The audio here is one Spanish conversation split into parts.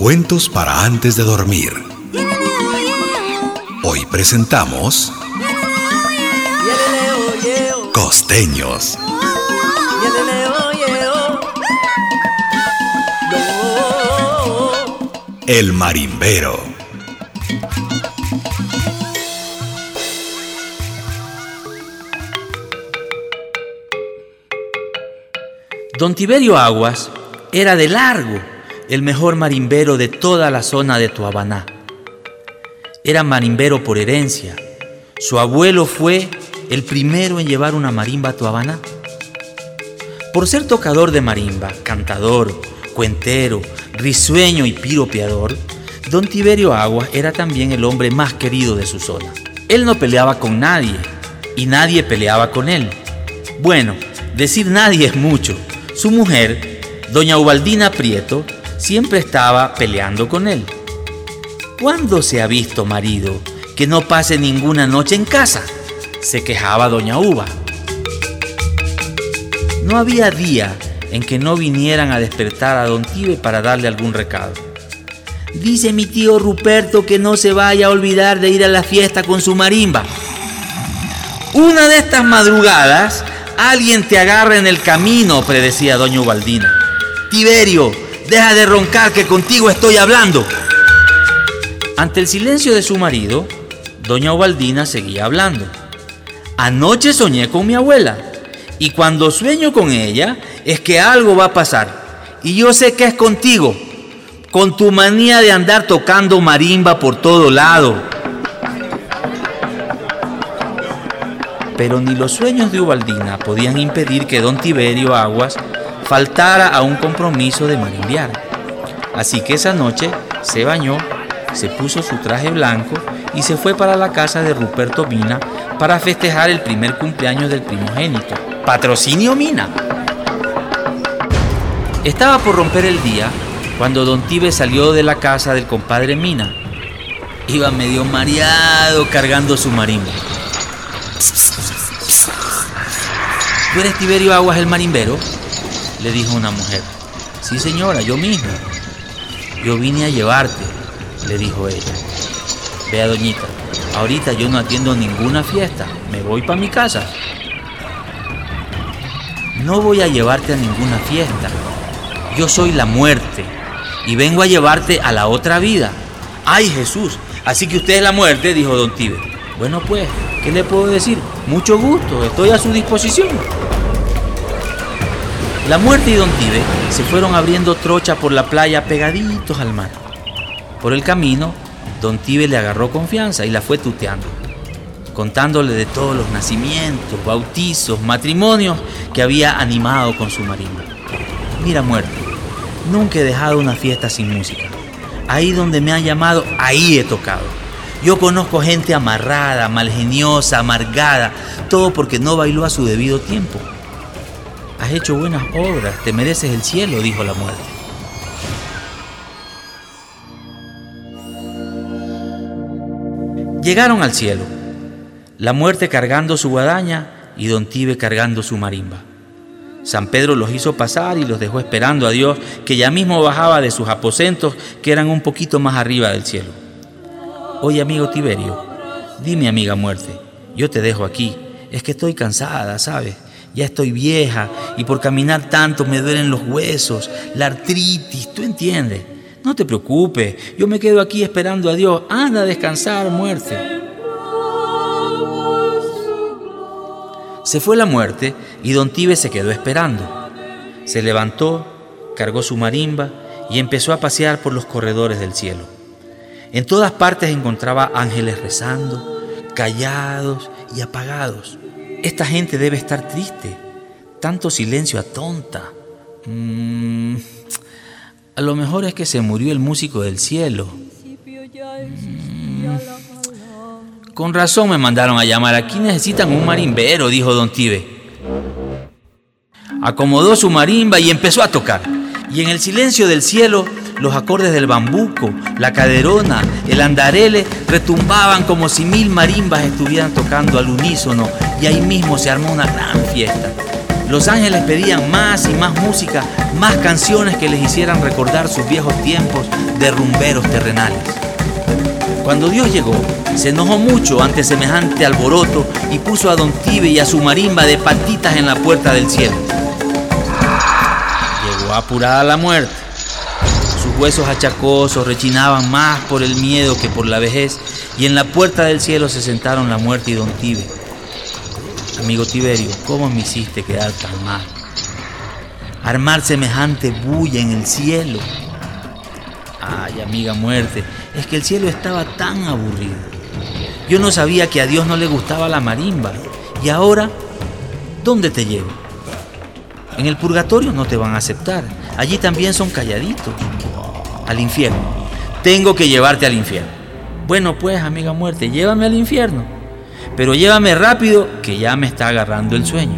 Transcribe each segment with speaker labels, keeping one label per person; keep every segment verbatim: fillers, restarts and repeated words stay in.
Speaker 1: Cuentos para antes de dormir. Hoy presentamos Costeños. El marimbero.
Speaker 2: Don Tiberio Aguas era de largo el mejor marimbero de toda la zona de Toabaná. Era marimbero por herencia. Su abuelo fue el primero en llevar una marimba a Toabaná. Por ser tocador de marimba, cantador, cuentero, risueño y piropeador, Don Tiberio Aguas era también el hombre más querido de su zona. Él no peleaba con nadie y nadie peleaba con él. Bueno, decir nadie es mucho. Su mujer, doña Ubaldina Prieto, siempre estaba peleando con él. ¿Cuándo se ha visto, marido, que no pase ninguna noche en casa?, se quejaba doña Uba. No había día en que no vinieran a despertar a don Tibe para darle algún recado. Dice mi tío Ruperto que no se vaya a olvidar de ir a la fiesta con su marimba. Una de estas madrugadas, alguien te agarra en el camino, predecía doña Ubaldina. Tiberio, deja de roncar que contigo estoy hablando. Ante el silencio de su marido, doña Ubaldina seguía hablando. Anoche soñé con mi abuela y cuando sueño con ella es que algo va a pasar. Y yo sé que es contigo, con tu manía de andar tocando marimba por todo lado. Pero ni los sueños de Ubaldina podían impedir que don Tiberio Aguas faltara a un compromiso de marimbear. Así que esa noche se bañó, se puso su traje blanco y se fue para la casa de Ruperto Mina para festejar el primer cumpleaños del primogénito. ¡Patrocinio Mina! Estaba por romper el día cuando don Tibe salió de la casa del compadre Mina. Iba medio mareado cargando su marimba. ¿Tú eres Tiberio Aguas el marimbero?, le dijo una mujer. Sí, señora, yo mismo. Yo vine a llevarte, le dijo ella. Vea, doñita, ahorita yo no atiendo ninguna fiesta, me voy para mi casa. No voy a llevarte a ninguna fiesta. Yo soy la muerte y vengo a llevarte a la otra vida. ¡Ay, Jesús! Así que usted es la muerte, dijo don Tibe. Bueno, pues, ¿qué le puedo decir? Mucho gusto, estoy a su disposición. La muerte y don Tibe se fueron abriendo trocha por la playa pegaditos al mar. Por el camino, don Tibe le agarró confianza y la fue tuteando, contándole de todos los nacimientos, bautizos, matrimonios que había animado con su marimba. Mira, muerte, nunca he dejado una fiesta sin música. Ahí donde me han llamado, ahí he tocado. Yo conozco gente amarrada, malgeniosa, amargada, todo porque no bailó a su debido tiempo. Has hecho buenas obras, te mereces el cielo, dijo la muerte. Llegaron al cielo, la muerte cargando su guadaña y don Tibe cargando su marimba. San Pedro los hizo pasar y los dejó esperando a Dios, que ya mismo bajaba de sus aposentos, que eran un poquito más arriba del cielo. Oye, amigo Tiberio, dime, amiga muerte, yo te dejo aquí, es que estoy cansada, ¿sabes? Ya estoy vieja y por caminar tanto me duelen los huesos, la artritis, ¿tú entiendes? No te preocupes, yo me quedo aquí esperando a Dios. Anda a descansar, muerte. Se fue la muerte y don Tibe se quedó esperando. Se levantó, cargó su marimba y empezó a pasear por los corredores del cielo. En todas partes encontraba ángeles rezando, callados y apagados. Esta gente debe estar triste. Tanto silencio atonta. Mm, a lo mejor es que se murió el músico del cielo. Mm, con razón me mandaron a llamar. Aquí necesitan un marimbero, dijo don Tibe. Acomodó su marimba y empezó a tocar. Y en el silencio del cielo, los acordes del bambuco, la caderona, el andarele retumbaban como si mil marimbas estuvieran tocando al unísono, y ahí mismo se armó una gran fiesta. Los ángeles pedían más y más música, más canciones que les hicieran recordar sus viejos tiempos de rumberos terrenales. Cuando Dios llegó, se enojó mucho ante semejante alboroto y puso a Don Tibe y a su marimba de patitas en la puerta del cielo. Llegó apurada la muerte. Sus huesos achacosos rechinaban más por el miedo que por la vejez, y en la puerta del cielo se sentaron la muerte y Don Tibe. Amigo Tiberio, ¿cómo me hiciste quedar tan mal? Armar semejante bulla en el cielo. Ay, amiga muerte, es que el cielo estaba tan aburrido. Yo no sabía que a Dios no le gustaba la marimba. Y ahora, ¿dónde te llevo? En el purgatorio no te van a aceptar. Allí también son calladitos. Al infierno. Tengo que llevarte al infierno. Bueno pues, amiga muerte, llévame al infierno. Pero llévame rápido, que ya me está agarrando el sueño.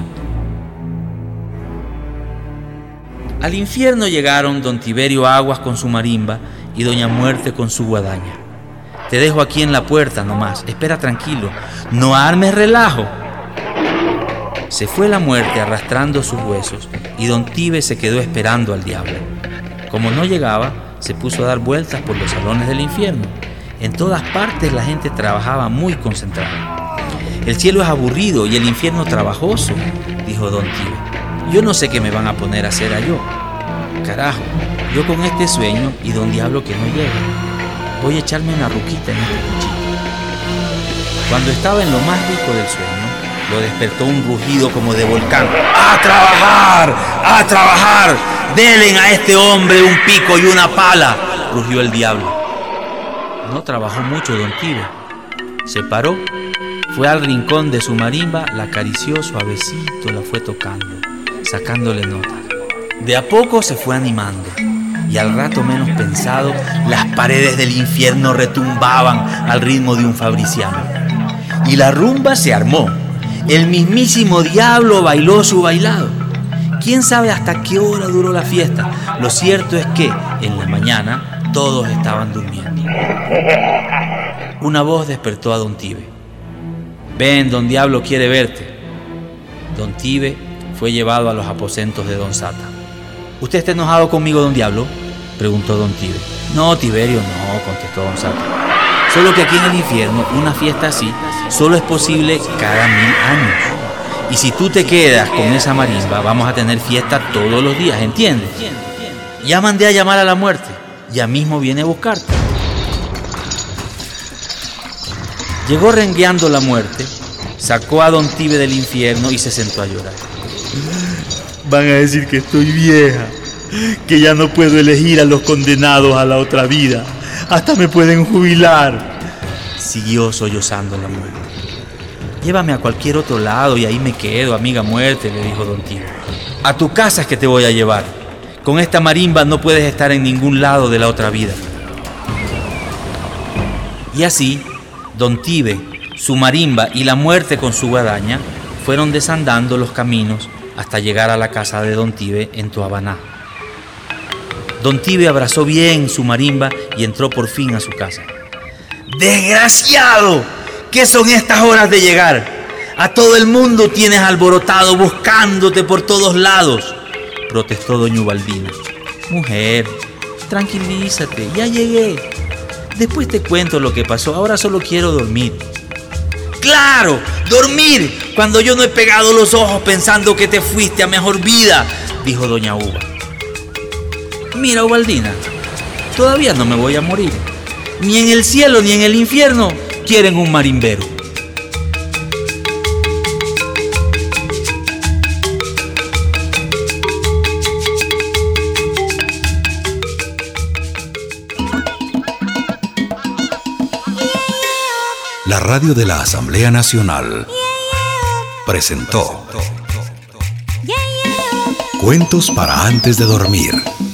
Speaker 2: Al infierno llegaron Don Tiberio Aguas con su marimba y Doña Muerte con su guadaña. Te dejo aquí en la puerta nomás, espera tranquilo, no armes relajo. Se fue la muerte arrastrando sus huesos y Don Tibe se quedó esperando al diablo. Como no llegaba, se puso a dar vueltas por los salones del infierno. En todas partes la gente trabajaba muy concentrada. El cielo es aburrido y el infierno trabajoso, dijo Don Tibe. Yo no sé qué me van a poner a hacer a yo. Carajo, yo con este sueño y Don Diablo que no llega. Voy a echarme una ruquita en este cuchillo. Cuando estaba en lo más rico del sueño, lo despertó un rugido como de volcán. ¡A trabajar! ¡A trabajar! ¡Delen a este hombre un pico y una pala!, rugió el diablo. No trabajó mucho Don Tibe. Se paró, fue al rincón de su marimba, la acarició suavecito, la fue tocando, sacándole notas. De a poco se fue animando, y al rato menos pensado, las paredes del infierno retumbaban al ritmo de un fabriciano. Y la rumba se armó. El mismísimo diablo bailó su bailado. ¿Quién sabe hasta qué hora duró la fiesta? Lo cierto es que, en la mañana, todos estaban durmiendo. Una voz despertó a Don Tibe. Ven, Don Diablo quiere verte. Don Tibe fue llevado a los aposentos de Don Sata. ¿Usted está enojado conmigo, Don Diablo?, preguntó Don Tibe. No, Tiberio, no, contestó Don Sata. Solo que aquí en el infierno, una fiesta así solo es posible cada mil años. Y si tú te quedas con esa marimba, vamos a tener fiesta todos los días, ¿entiendes? Ya mandé a llamar a la muerte. Ya mismo viene a buscarte. Llegó rengueando la muerte, sacó a Don Tibe del infierno y se sentó a llorar. Van a decir que estoy vieja, que ya no puedo elegir a los condenados a la otra vida. Hasta me pueden jubilar. Siguió sollozando la muerte. Llévame a cualquier otro lado y ahí me quedo, amiga muerte, le dijo Don Tibe. A tu casa es que te voy a llevar. Con esta marimba no puedes estar en ningún lado de la otra vida. Y así, Don Tibe, su marimba y la muerte con su guadaña fueron desandando los caminos hasta llegar a la casa de Don Tibe en Toabaná. Don Tibe abrazó bien su marimba y entró por fin a su casa. ¡Desgraciado! ¿Qué son estas horas de llegar? A todo el mundo tienes alborotado buscándote por todos lados, protestó doña Ubaldina. Mujer, tranquilízate, ya llegué. Después te cuento lo que pasó, ahora solo quiero dormir. ¡Claro! ¡Dormir! Cuando yo no he pegado los ojos pensando que te fuiste a mejor vida, dijo doña Uba. Mira, Ubaldina, todavía no me voy a morir. Ni en el cielo ni en el infierno quieren un marimbero.
Speaker 1: La radio de la Asamblea Nacional presentó Cuentos para antes de dormir.